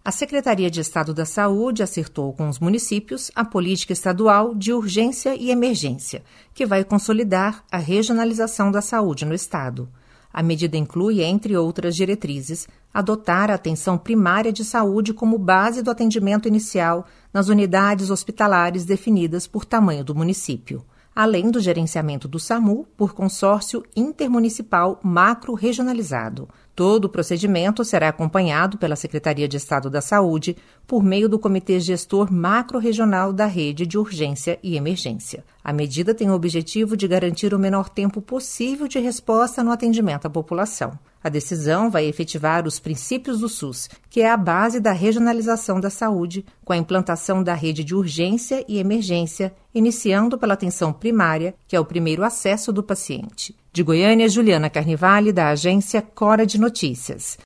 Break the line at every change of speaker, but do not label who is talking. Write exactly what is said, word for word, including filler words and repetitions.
A Secretaria de Estado da Saúde acertou com os municípios a política estadual de urgência e emergência, que vai consolidar a regionalização da saúde no estado. A medida inclui, entre outras diretrizes, adotar a atenção primária de saúde como base do atendimento inicial nas unidades hospitalares definidas por tamanho do município, além do gerenciamento do SAMU por consórcio intermunicipal macro-regionalizado. Todo o procedimento será acompanhado pela Secretaria de Estado da Saúde por meio do Comitê Gestor Macro-Regional da Rede de Urgência e Emergência. A medida tem o objetivo de garantir o menor tempo possível de resposta no atendimento à população. A decisão vai efetivar os princípios do SUS, que é a base da regionalização da saúde, com a implantação da rede de urgência e emergência, iniciando pela atenção primária, que é o primeiro acesso do paciente. De Goiânia, Juliana Carnivale, da agência Cora de Notícias.